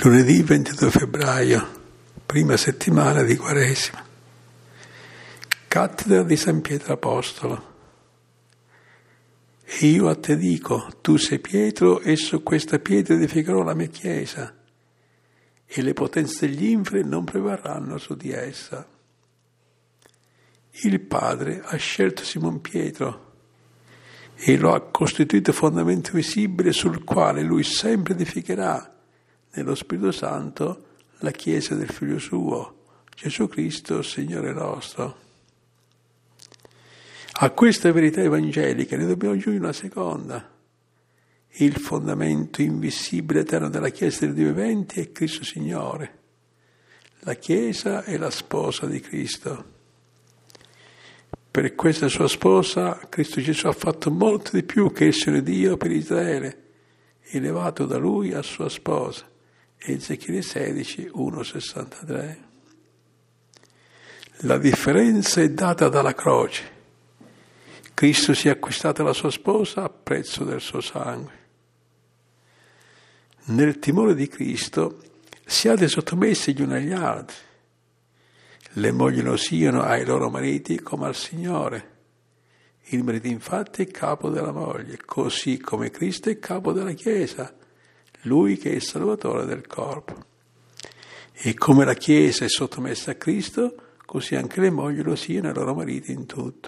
Lunedì 22 febbraio, prima settimana di Quaresima. Cattedra di San Pietro Apostolo. E io a te dico, tu sei Pietro e su questa pietra edificherò la mia chiesa e le potenze degli inferi non prevarranno su di essa. Il Padre ha scelto Simon Pietro e lo ha costituito fondamento visibile sul quale lui sempre edificherà nello Spirito Santo la Chiesa del Figlio suo, Gesù Cristo, Signore nostro. A questa verità evangelica ne dobbiamo aggiungere una seconda. Il fondamento invisibile eterno della Chiesa dei Dio viventi è Cristo Signore. La Chiesa è la sposa di Cristo. Per questa sua sposa Cristo Gesù ha fatto molto di più che essere Dio per Israele, elevato da lui a sua sposa. Ezechiele 16, 1,63. La differenza è data dalla croce. Cristo si è acquistato la sua sposa a prezzo del suo sangue. Nel timore di Cristo siate sottomessi gli uni agli altri. Le mogli lo siano ai loro mariti come al Signore. Il marito infatti è capo della moglie, così come Cristo è capo della Chiesa, Lui che è il Salvatore del corpo. E come la Chiesa è sottomessa a Cristo, così anche le mogli lo siano ai loro mariti in tutto.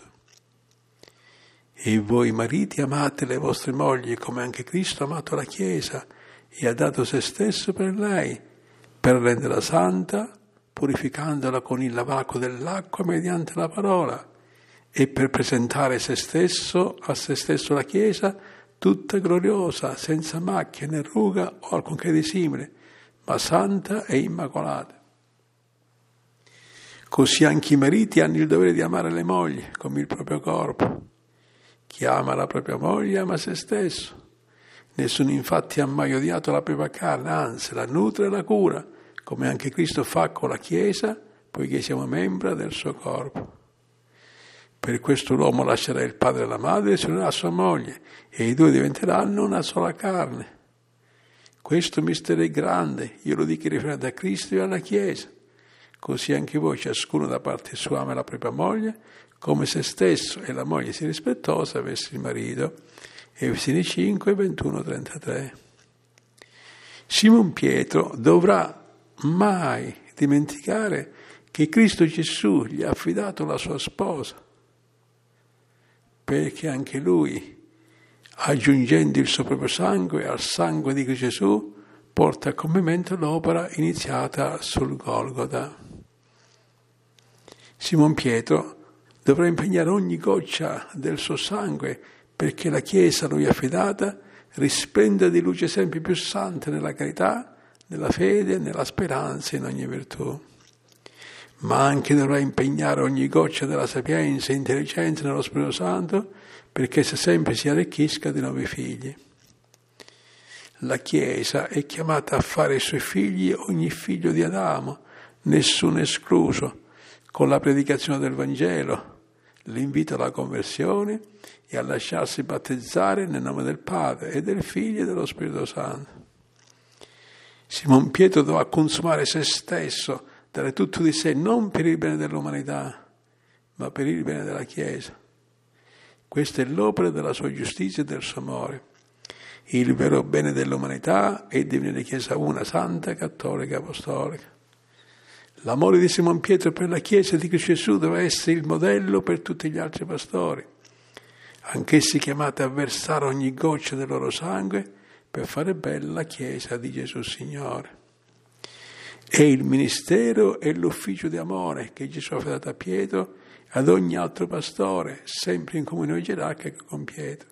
E voi mariti amate le vostre mogli come anche Cristo ha amato la Chiesa e ha dato se stesso per lei, per renderla santa, purificandola con il lavacro dell'acqua mediante la parola, e per presentare se stesso la Chiesa, tutta gloriosa, senza macchia né ruga o alcunché di simile, ma santa e immacolata. Così anche i mariti hanno il dovere di amare le mogli come il proprio corpo. Chi ama la propria moglie ama se stesso. Nessuno infatti ha mai odiato la propria carne, anzi la nutre e la cura, come anche Cristo fa con la Chiesa, poiché siamo membra del suo corpo. Per questo l'uomo lascerà il padre e la madre e si unirà a sua moglie, e i due diventeranno una sola carne. Questo mistero è grande, io lo dico riferito a Cristo e alla Chiesa. Così anche voi, ciascuno da parte sua, ama la propria moglie, come se stesso, e la moglie sia rispettosa verso il marito. Efesini 5, 21, 33. Simon Pietro dovrà mai dimenticare che Cristo Gesù gli ha affidato la sua sposa, perché anche lui, aggiungendo il suo proprio sangue al sangue di Gesù, porta a compimento l'opera iniziata sul Golgota. Simon Pietro dovrà impegnare ogni goccia del suo sangue perché la Chiesa a lui affidata risplenda di luce sempre più santa nella carità, nella fede, nella speranza e in ogni virtù. Ma anche dovrà impegnare ogni goccia della sapienza e intelligenza nello Spirito Santo perché essa sempre si arricchisca di nuovi figli. La Chiesa è chiamata a fare ai suoi figli ogni figlio di Adamo, nessuno escluso, con la predicazione del Vangelo, l'invito alla conversione e a lasciarsi battezzare nel nome del Padre e del Figlio e dello Spirito Santo. Simon Pietro dovrà consumare se stesso, dare tutto di sé, non per il bene dell'umanità, ma per il bene della Chiesa. Questa è l'opera della sua giustizia e del suo amore. Il vero bene dell'umanità è divenire Chiesa una, santa, cattolica, apostolica. L'amore di Simon Pietro per la Chiesa di Cristo Gesù deve essere il modello per tutti gli altri pastori, anch'essi chiamati a versare ogni goccia del loro sangue per fare bella la Chiesa di Gesù Signore. È il ministero e l'ufficio di amore che Gesù ha affidato a Pietro e ad ogni altro pastore, sempre in comunione gerarchica con Pietro.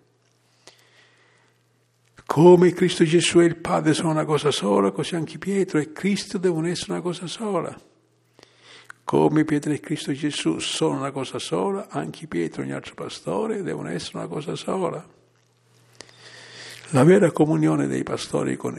Come Cristo Gesù e il Padre sono una cosa sola, così anche Pietro e Cristo devono essere una cosa sola. Come Pietro e Cristo Gesù sono una cosa sola, anche Pietro e ogni altro pastore devono essere una cosa sola. La vera comunione dei pastori con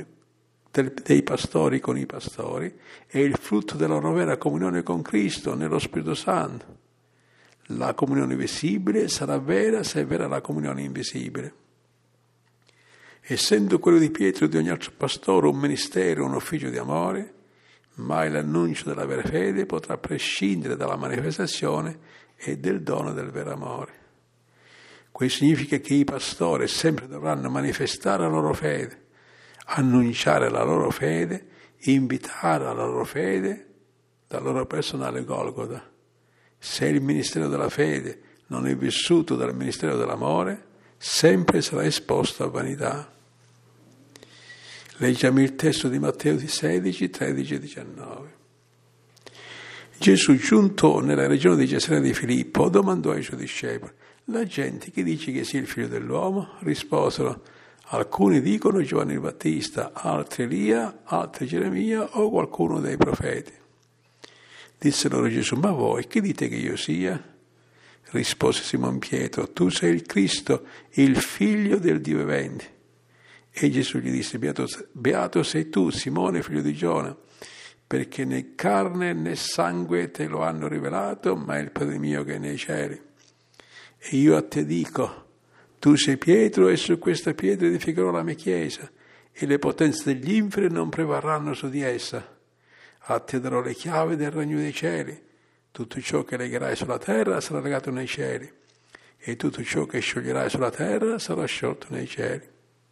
i pastori è il frutto della loro vera comunione con Cristo nello Spirito Santo. La comunione visibile sarà vera se è vera la comunione invisibile. Essendo quello di Pietro e di ogni altro pastore un ministero, un ufficio di amore, mai l'annuncio della vera fede potrà prescindere dalla manifestazione e del dono del vero amore. Questo significa che i pastori sempre dovranno manifestare la loro fede, annunciare la loro fede, invitare alla loro fede dal loro personale Golgota. Se il ministero della fede non è vissuto dal ministero dell'amore, sempre sarà esposto a vanità. Leggiamo il testo di Matteo 16, 13 e 19. Gesù, giunto nella regione di Cesarea di Filippo, domandò ai suoi discepoli: la gente che dice che sia il figlio dell'uomo? Risposero: alcuni dicono Giovanni il Battista, altri Elia, altri Geremia o qualcuno dei profeti. Disse loro Gesù: ma voi che dite che io sia? Rispose Simon Pietro: tu sei il Cristo, il figlio del Dio vivente. E Gesù gli disse: beato sei tu, Simone, figlio di Giona, perché né carne né sangue te lo hanno rivelato, ma è il Padre mio che è nei cieli. E io a te dico: tu sei Pietro, e su questa pietra edificherò la mia chiesa, e le potenze degli inferi non prevarranno su di essa. A te darò le chiavi del regno dei cieli. Tutto ciò che legherai sulla terra sarà legato nei cieli, e tutto ciò che scioglierai sulla terra sarà sciolto nei cieli.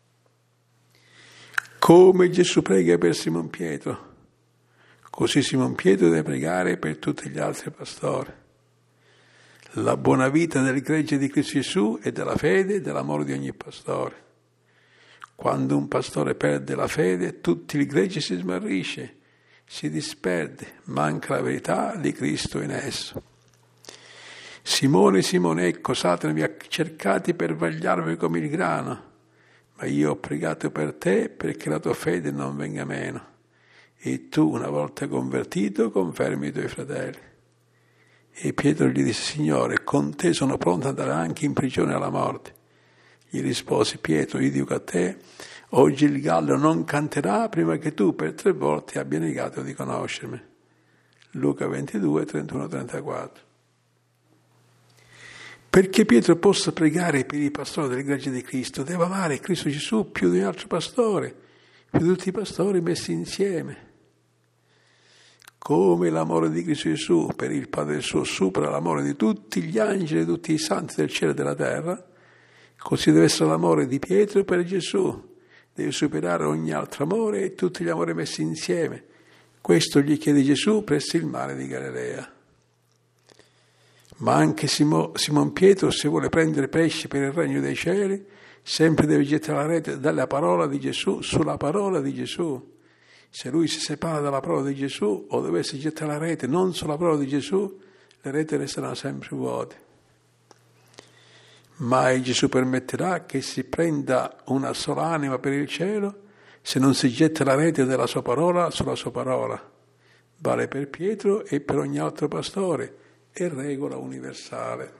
Come Gesù prega per Simon Pietro, così Simon Pietro deve pregare per tutti gli altri pastori. La buona vita del gregge di Cristo Gesù è della fede e dell'amore di ogni pastore. Quando un pastore perde la fede, tutto il gregge si smarrisce, si disperde, manca la verità di Cristo in esso. Simone, Simone, ecco, Satana vi ha cercati per vagliarvi come il grano, ma io ho pregato per te perché la tua fede non venga meno, e tu, una volta convertito, confermi i tuoi fratelli. E Pietro gli disse: Signore, con te sono pronto ad andare anche in prigione alla morte. Gli rispose Pietro: io dico a te, oggi il gallo non canterà prima che tu per 3 volte abbia negato di conoscermi. Luca 22, 31, 34. Perché Pietro possa pregare per i pastori del gregge di Cristo, deve amare Cristo Gesù più di un altro pastore, più di tutti i pastori messi insieme. Come l'amore di Cristo Gesù per il Padre suo supera l'amore di tutti gli angeli e tutti i santi del cielo e della terra, così deve essere l'amore di Pietro per Gesù, deve superare ogni altro amore e tutti gli amori messi insieme. Questo gli chiede Gesù presso il mare di Galilea. Ma anche Simon Pietro, se vuole prendere pesci per il regno dei cieli, sempre deve gettare la rete dalla parola di Gesù sulla parola di Gesù. Se lui si separa dalla parola di Gesù o dovesse gettare la rete non sulla parola di Gesù, le reti resteranno sempre vuote. Mai Gesù permetterà che si prenda una sola anima per il cielo se non si getta la rete della sua parola sulla sua parola. Vale per Pietro e per ogni altro pastore, è regola universale.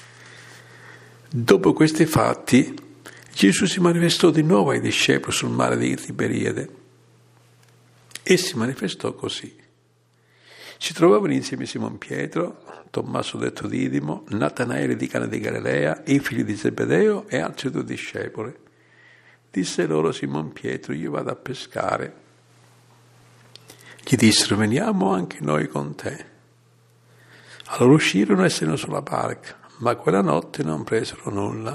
Dopo questi fatti, Gesù si manifestò di nuovo ai discepoli sul mare di Tiberiade e si manifestò così. Si trovavano insieme Simon Pietro, Tommaso detto Didimo, Natanaele di Cana di Galilea, i figli di Zebedeo e altri 2 discepoli. Disse loro Simon Pietro: io vado a pescare. Gli dissero: veniamo anche noi con te. Allora uscirono e salino sulla barca, ma quella notte non presero nulla.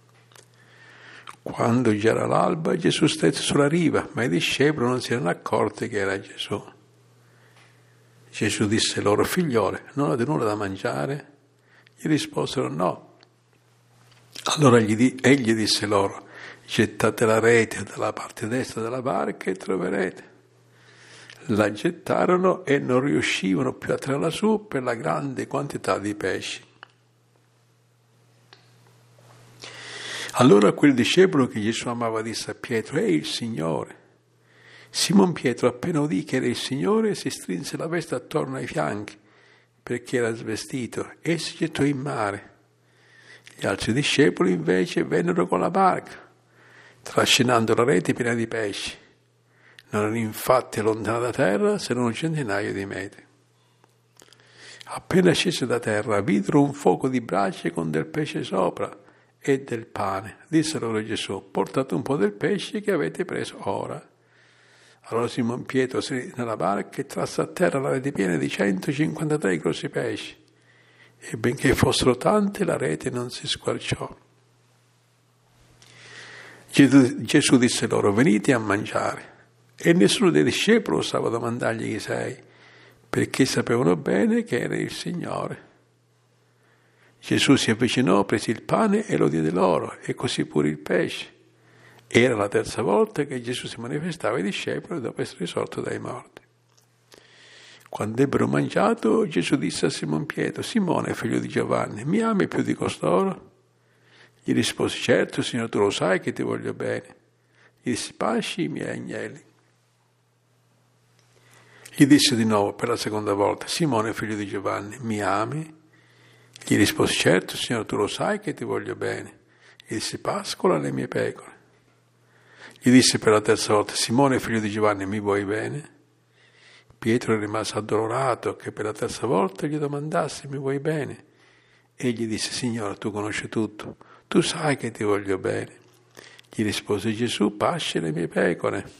Quando già era l'alba, Gesù stette sulla riva, ma i discepoli non si erano accorti che era Gesù. Gesù disse loro: figliole, non avete nulla da mangiare? Gli risposero: no. Allora egli disse loro: gettate la rete dalla parte destra della barca e troverete. La gettarono e non riuscivano più a tirarla su per la grande quantità di pesci. Allora quel discepolo che Gesù amava disse a Pietro: è il Signore. Simon Pietro, appena udì che era il Signore, si strinse la veste attorno ai fianchi perché era svestito e si gettò in mare. Gli altri discepoli invece vennero con la barca, trascinando la rete piena di pesci. Non erano infatti lontano da terra se non un centinaio di metri. Appena scese da terra videro un fuoco di brace con del pesce sopra e del pane. Disse loro Gesù: portate un po' del pesce che avete preso ora. Allora Simon Pietro salì nella barca e trasse a terra la rete piena di 153 grossi pesci. E benché fossero tanti, la rete non si squarciò. Gesù disse loro: venite a mangiare. E nessuno dei discepoli osava domandargli chi sei, perché sapevano bene che era il Signore. Gesù si avvicinò, prese il pane e lo diede loro, e così pure il pesce. Era la terza volta che Gesù si manifestava ai discepoli dopo essere risorto dai morti. Quando ebbero mangiato, Gesù disse a Simon Pietro: Simone, figlio di Giovanni, mi ami più di costoro? Gli rispose: certo, Signore, tu lo sai che ti voglio bene. Gli disse: pasci i miei agnelli. Gli disse di nuovo per la seconda volta: Simone, figlio di Giovanni, mi ami? Gli rispose: certo, Signore, tu lo sai che ti voglio bene. Gli disse: pascola le mie pecore. Gli disse per la terza volta: Simone, figlio di Giovanni, mi vuoi bene? Pietro rimase addolorato che per la terza volta gli domandassi: mi vuoi bene? Egli disse: Signore, tu conosci tutto, tu sai che ti voglio bene. Gli rispose Gesù: pasci le mie pecore.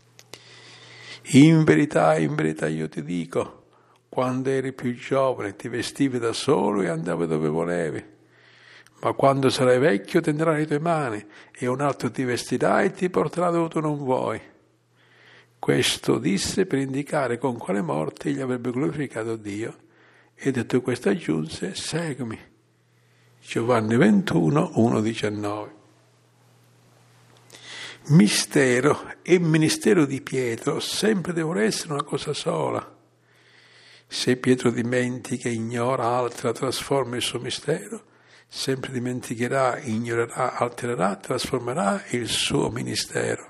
In verità io ti dico, quando eri più giovane ti vestivi da solo e andavi dove volevi. Ma quando sarai vecchio tenderai le tue mani e un altro ti vestirà e ti porterà dove tu non vuoi. Questo disse per indicare con quale morte egli avrebbe glorificato Dio. E detto questo aggiunse: seguimi. Giovanni 21, 1-19. Mistero e ministero di Pietro sempre devono essere una cosa sola. Se Pietro dimentica, ignora, altera, trasforma il suo mistero, sempre dimenticherà, ignorerà, altererà, trasformerà il suo ministero.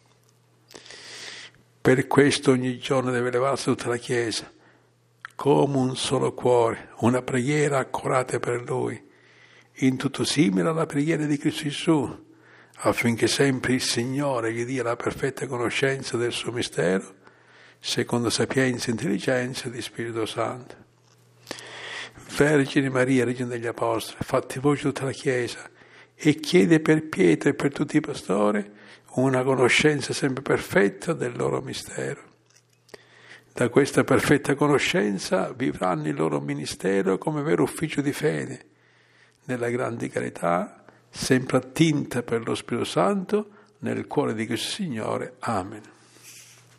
Per questo ogni giorno deve levarsi tutta la Chiesa, come un solo cuore, una preghiera accurata per Lui, in tutto simile alla preghiera di Cristo Gesù, affinché sempre il Signore gli dia la perfetta conoscenza del suo mistero, secondo sapienza e intelligenza di Spirito Santo. Vergine Maria, Regina degli Apostoli, fatti voce tutta la Chiesa e chiede per Pietro e per tutti i pastori una conoscenza sempre perfetta del loro mistero. Da questa perfetta conoscenza vivranno il loro ministero come vero ufficio di fede, nella grande carità, sempre attinta per lo Spirito Santo, nel cuore di Cristo Signore. Amen.